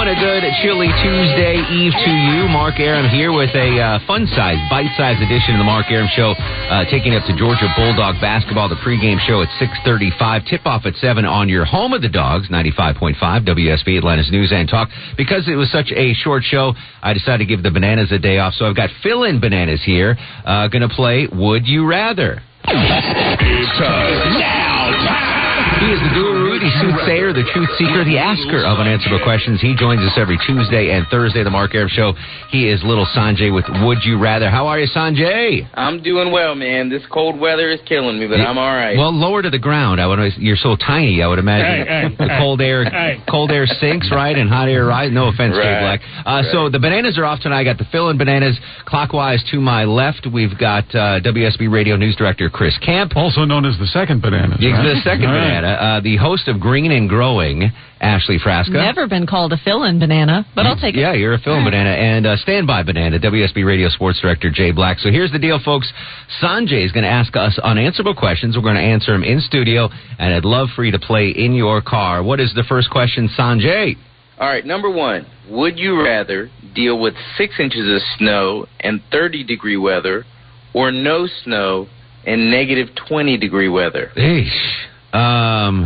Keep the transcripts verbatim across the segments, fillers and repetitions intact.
and a good chilly Tuesday Eve to you. Mark Arum here with a uh, fun-sized, bite-sized edition of the Mark Arum Show, uh, taking up to Georgia Bulldog basketball. The pregame show at six thirty-five, tip-off at seven on your home of the Dogs, ninety-five point five W S B, Atlanta's News and Talk. Because it was such a short show, I decided to give the Bananas a day off. So I've got fill-in Bananas here, uh, going to play Would You Rather. It's time. Now time. He is the guru, the soothsayer, the truth seeker, the asker of unanswerable questions. He joins us every Tuesday and Thursday, the Mark Arum Show. He is little Sanjay with Would You Rather. How are you, Sanjay? I'm doing well, man. This cold weather is killing me, but I'm all right. Well, lower to the ground. I would. You're so tiny. I would imagine hey, hey, the hey, cold air, hey. cold air sinks, right, and hot air rises. No offense, right, Jay Black. Uh, right. So the Bananas are off tonight. I got the fill-in Bananas clockwise to my left. We've got uh, W S B Radio News Director Chris Camp, also known as the second Bananas. Right? Right? The second All Banana. Right. Uh, the host of Green and Growing, Ashley Frasca. Never been called a fill-in banana, but I'll take it. Yeah, you're a fill-in banana. And uh, standby banana, W S B Radio Sports Director Jay Black. So here's the deal, folks. Sanjay is going to ask us unanswerable questions. We're going to answer them in studio, and I'd love for you to play in your car. What is the first question, Sanjay? All right, number one. Would you rather deal with six inches of snow and thirty-degree weather, or no snow and negative twenty-degree weather? Eesh. Um,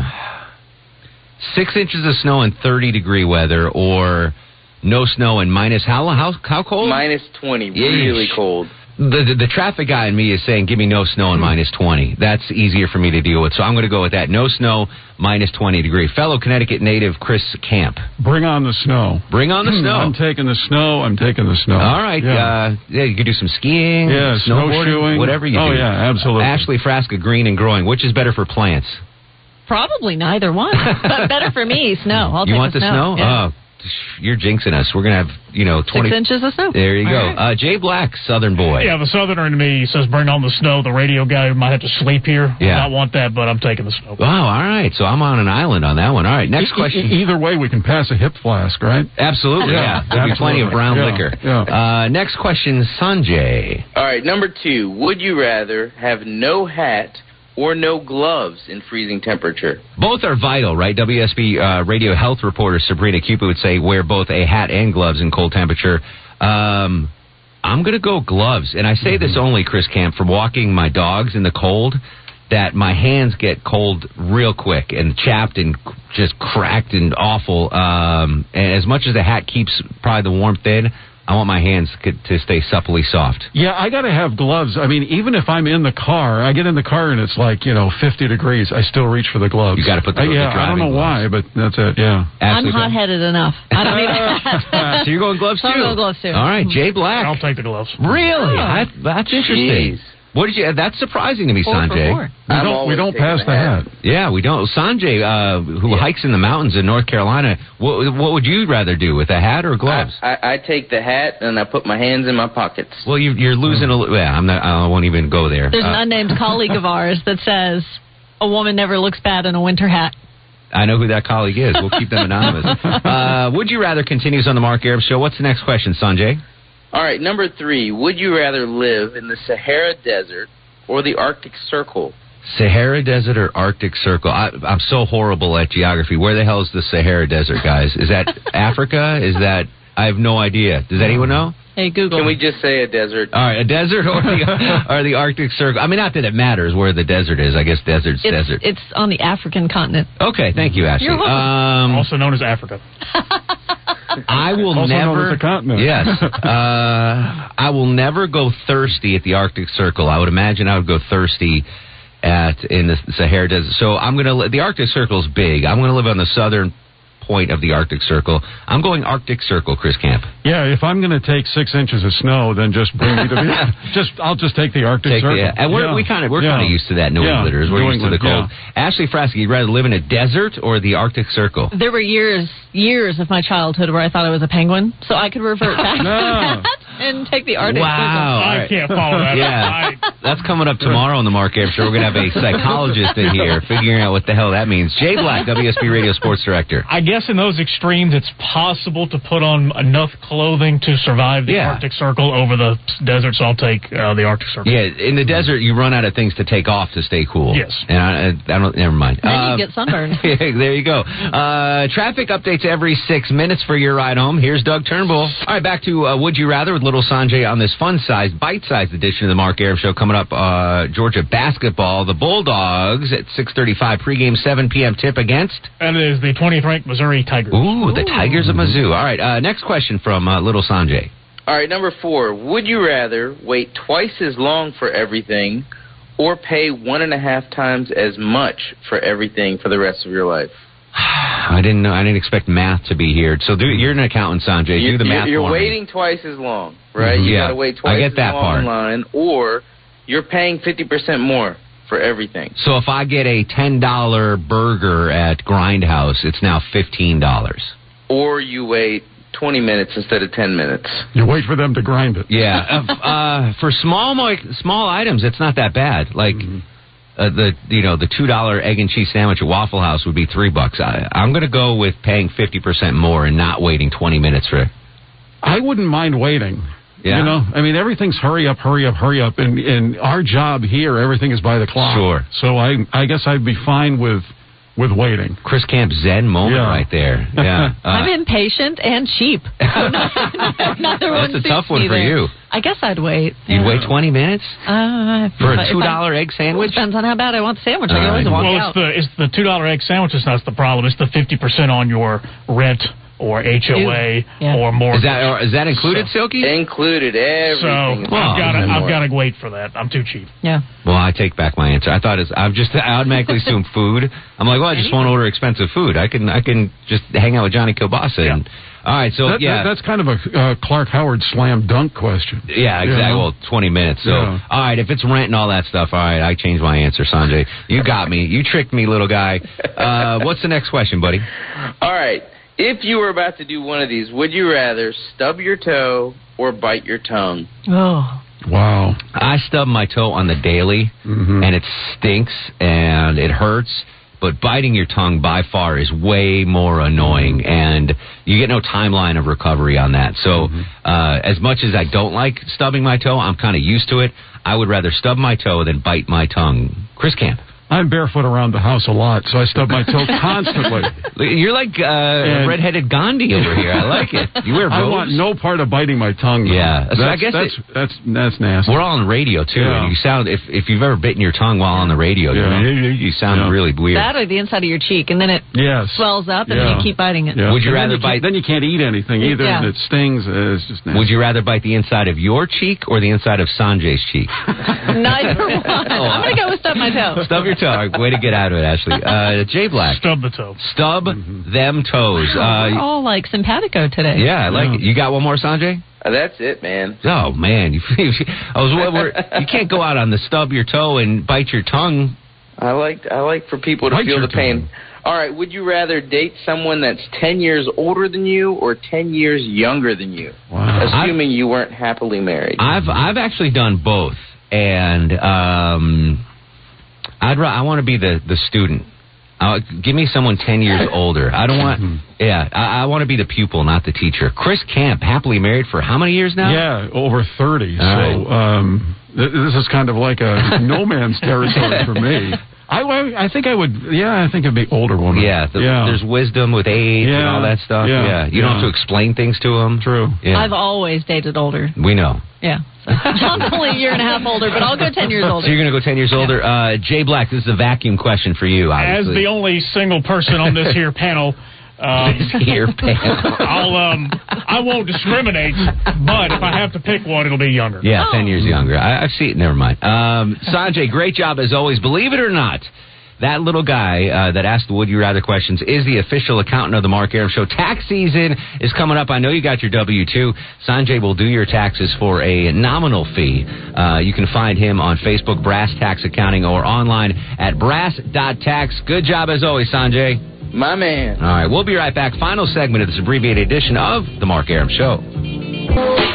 six inches of snow and thirty-degree weather, or no snow and minus how how how cold? Minus twenty, Yeesh. really cold. The, the the traffic guy in me is saying, give me no snow and minus twenty. That's easier for me to deal with, so I'm going to go with that. No snow, minus twenty degree. Fellow Connecticut native Chris Camp. Bring on the snow. Bring on the snow. I'm taking the snow. I'm taking the snow. All right. Yeah, uh, yeah you could do some skiing, yeah snowboarding, whatever you oh, do. Oh, yeah, absolutely. Ashley Frasca, Green and Growing. Which is better for plants? Probably neither one, but better for me, snow. I'll you take want the snow? snow? Yeah. Oh, you're jinxing us. We're going to have, you know, twenty... Six inches of snow. There you All go. right. Uh, Jay Black, Southern boy. Yeah, the Southerner in me says bring on the snow. The radio guy might have to sleep here. Yeah. I don't want that, but I'm taking the snow. Wow, all right. So I'm on an island on that one. All right, next E- question. E- either way, we can pass a hip flask, right? Absolutely, yeah. Yeah, There'll be plenty of brown yeah, liquor. yeah. Uh, next question, Sanjay. All right, number two. Would you rather have no hat or no gloves in freezing temperature? Both are vital, right? W S B uh, radio health reporter Sabrina Cupid would say wear both a hat and gloves in cold temperature. Um, I'm going to go gloves. And I say mm-hmm. this only, Chris Camp, from walking my dogs in the cold, that my hands get cold real quick and chapped and just cracked and awful. Um, and as much as the hat keeps probably the warmth in, I want my hands to stay supplely soft. Yeah, I got to have gloves. I mean, even if I'm in the car, I get in the car and it's like, you know, fifty degrees, I still reach for the gloves. You got to put the, uh, the yeah, driving I don't know gloves. why, but that's it, yeah. Ashley, I'm hot-headed enough. I don't need that. So you're going gloves, too? I'm going gloves, too. All right, Jay Black. I'll take the gloves. Really? Oh. I, that's interesting. Jeez. What did you? That's surprising to me, Four for Sanjay. four. We I'm don't, we always don't taking pass the the hat. hat. Yeah, we don't. Sanjay, uh, who Yeah. hikes in the mountains in North Carolina, what, what would you rather do, with a hat or gloves? I, I, I take the hat and I put my hands in my pockets. Well, you, you're losing a little. Yeah, I'm not. I won't even go there. There's an Uh, unnamed colleague of ours that says a woman never looks bad in a winter hat. I know who that colleague is. We'll keep them anonymous. Uh, would you rather continues on the Mark Arum Show? What's the next question, Sanjay? All right, number three. Would you rather live in the Sahara Desert or the Arctic Circle? Sahara Desert or Arctic Circle? I, I'm so horrible at geography. Where the hell is the Sahara Desert, guys? Is that Africa? Is that... I have no idea. Does anyone know? Hey, Google. Can we just say a desert? All right, a desert or the, or the Arctic Circle. I mean, not that it matters where the desert is. I guess desert's it's, desert. It's on the African continent. Okay, thank you, Ashley. You're welcome. Um, Also known as Africa. I will Also never. known as a continent. Yes, uh, I will never go thirsty at the Arctic Circle. I would imagine I would go thirsty at in the Sahara Desert. So I'm gonna. li- The Arctic Circle is big. I'm going to live on the southern point of the Arctic Circle. I'm going Arctic Circle, Chris Camp. Yeah, if I'm going to take six inches of snow, then just bring me to the... just I'll just take the Arctic Take the, Circle. yeah. And we're yeah. we kind of we're yeah. kind of used to that, New Yeah. Englanders. We're New used to the England, cold. Ashley Frasca, you'd rather live in a desert or the Arctic Circle? There were years, years of my childhood where I thought I was a penguin, so I could revert back No. to that. and take the Arctic Wow. Circle. I can't follow that. Yeah, I, that's coming up tomorrow on the Mark Arum Show. We're going to have a psychologist in here figuring out what the hell that means. Jay Black, W S B Radio Sports Director. I guess in those extremes, it's possible to put on enough clothing to survive the Yeah. Arctic Circle over the desert, so I'll take uh, the Arctic Circle. Yeah, in the desert, you run out of things to take off to stay cool. Yes. And I, I don't, never mind. Then Uh, you get sunburned. there you go. Uh, traffic updates every six minutes for your ride home. Here's Doug Turnbull. All right, back to uh, Would You Rather with Little Sanjay on this fun-sized, bite-sized edition of the Mark Arum Show. Coming up, uh, Georgia basketball. The Bulldogs at six thirty-five pregame, seven p.m. tip against? And it is the twentieth ranked Missouri Tigers. Ooh, the Tigers of Mizzou. All right, uh, next question from uh, Little Sanjay. All right, number four. Would you rather wait twice as long for everything or pay one and a half times as much for everything for the rest of your life? I didn't know. I didn't expect math to be here. So do, you're an accountant, Sanjay. You're, do the math you're for me. waiting twice as long, right? Mhm. You Yeah, got to wait I twice get as that long part. in line, or you're paying fifty percent more for everything. So if I get a ten dollar burger at Grindhouse, it's now fifteen dollars. Or you wait twenty minutes instead of ten minutes. You wait for them to grind it. Yeah, uh, uh, for small mo- small items, it's not that bad. Like Mm-hmm. uh, the you know the two dollar egg and cheese sandwich at Waffle House would be three bucks. I, I'm going to go with paying fifty percent more and not waiting twenty minutes for it. I wouldn't mind waiting. Yeah. You know, I mean, everything's hurry up, hurry up, hurry up. And in our job here, everything is by the clock. Sure. So I, I guess I'd be fine with, with waiting. Chris Camp Zen moment Yeah. right there. Yeah, uh, I'm impatient and cheap. So not, neither one That's a suits tough one me for there. you. I guess I'd wait. You'd yeah. wait twenty minutes Uh, for if a I- two if I- dollar egg sandwich. Depends on how bad I want the sandwich. I All can always right. walk Well, out. it's the it's the two dollar egg sandwiches that's the problem. It's the fifty percent on your rent or H O A Yeah. or more. Is that or is that included, So- Silky? Included So everything. is Well, I've got to and I've more. got to wait for that. I'm too cheap. yeah. Well, I take back my answer. I thought it's, I've just I automatically assume food. I'm like, well, I just won't order expensive food. I can I can just hang out with Johnny Kilbasa. Yeah. And, all right, so That, yeah, that, that's kind of a uh, Clark Howard slam dunk question. yeah, exactly. You know? Well, twenty minutes. So, Yeah. all right, if it's rent and all that stuff, all right, I changed my answer, Sanjay. You got me. You tricked me, little guy. Uh, what's the next question, buddy? All right. If you were about to do one of these, would you rather stub your toe or bite your tongue? Oh. Wow. I stub my toe on the daily, Mhm. and it stinks and it hurts. But biting your tongue by far is way more annoying, and you get no timeline of recovery on that. So, uh, as much as I don't like stubbing my toe, I'm kind of used to it. I would rather stub my toe than bite my tongue. Chris Camp. I'm barefoot around the house a lot, so I stub my toe constantly. You're like uh, And- redheaded Gandhi over here. I like it. You wear robes? I want no part of biting my tongue. though. Yeah, so that's, I guess that's, it- that's that's nasty. We're all on radio, too, Yeah. and you sound, if if you've ever bitten your tongue while on the radio, Yeah. you, you sound Yeah. really weird. That or the inside of your cheek, and then it Yes. swells up, and Yeah. then you keep biting it. Yeah. Would you And rather then you bite- can't- Then you can't eat anything either, Yeah. and it stings. uh, It's just nasty. Would you rather bite the inside of your cheek or the inside of Sanjay's cheek? Neither one. I'm going to go with stub my toe. Stub your toe. Way to get out of it, Ashley. Uh, Jay Black. Stub the toe. Stub them toes. We're Uh, all like simpatico today. yeah, I like Yeah. it. You got one more, Sanjay? Uh, that's it, man. Oh, man. You, I was, we're, you can't go out on the stub your toe and bite your tongue. I like I like for people to Bite feel your the pain. tongue. All right, would you rather date someone that's ten years older than you or ten years younger than you? Wow. Assuming you weren't happily married. I've I've actually done both, and um, I'd ra- I want to be the the student. Uh, give me someone ten years older. I don't want. Yeah, I, I want to be the pupil, not the teacher. Chris Camp, happily married for how many years now? Yeah, over thirty. All so um, th- this is kind of like a no man's territory for me. I, I, I think I would. Yeah, I think it'd be older woman. Yeah, the, yeah. there's wisdom with age and Yeah, all that stuff. yeah, Yeah, you don't yeah. have to explain things to them. True. Yeah, I've always dated older. we know. Yeah. So. John's only a year and a half older, but I'll go ten years older. So you're going to go ten years older. Uh, Jay Black, this is a vacuum question for you, As obviously. the only single person on this here panel, um, This here panel. I'll um I won't discriminate, but if I have to pick one, it'll be younger. Yeah, Oh. ten years younger. I, I see it. Never mind. Um, Sanjay, great job as always. Believe it or not, that little guy uh, that asked the Would You Rather questions is the official accountant of the Mark Arum Show. Tax season is coming up. I know you got your W two. Sanjay will do your taxes for a nominal fee. Uh, you can find him on Facebook, Brass Tax Accounting, or online at brass dot tax. Good job as always, Sanjay. My man. All right, we'll be right back. Final segment of this abbreviated edition of the Mark Arum Show.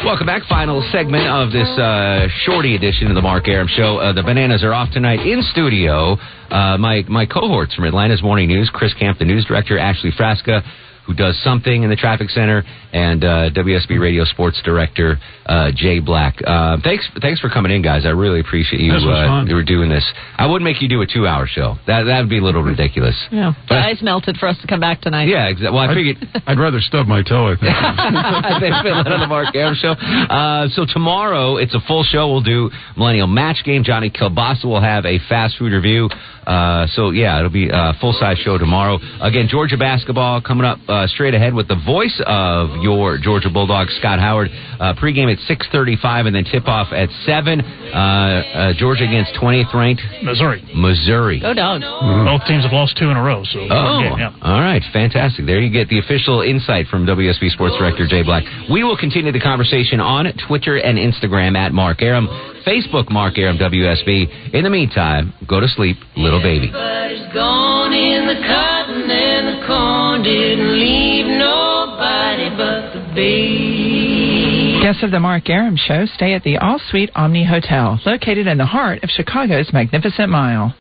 Welcome back. Final segment of this uh, shorty edition of the Mark Arum Show. Uh, the Bananas are off tonight in studio. Uh, my, my cohorts from Atlanta's Morning News, Chris Camp, the news director, Ashley Frasca, who does something in the traffic center, and uh, W S B Radio Sports Director uh, Jay Black. Uh, thanks, thanks for coming in, guys. I really appreciate you. This was uh, fun. You were doing this. I would make you do a two-hour show. That that would be a little ridiculous. Yeah, But the I- ice melted for us to come back tonight. Yeah, exactly. Well, I figured. I'd rather stub my toe, I think. Thanks for letting the Mark Arum Show. Uh, so tomorrow, it's a full show. We'll do Millennial Match Game. Johnny Kilbasa will have a fast food review. Uh, so, yeah, it'll be a full-size show tomorrow. Again, Georgia basketball coming up uh, straight ahead with the voice of your Georgia Bulldogs, Scott Howard. Uh, pregame at six thirty-five and then tip-off at seven. Uh, uh, Georgia against twentieth-ranked Missouri. Missouri. Go dogs. Both teams have lost two in a row. So Oh, yeah, yeah. all right. Fantastic. There you get the official insight from W S B Sports Director Jay Black. We will continue the conversation on Twitter and Instagram at Mark Arum, Facebook Mark Arum W S B. In the meantime, go to sleep, little baby. Everybody's gone in the cotton and the corn didn't leave nobody but the baby. Guests of the Mark Arum Show stay at the All Suite Omni Hotel, located in the heart of Chicago's Magnificent Mile.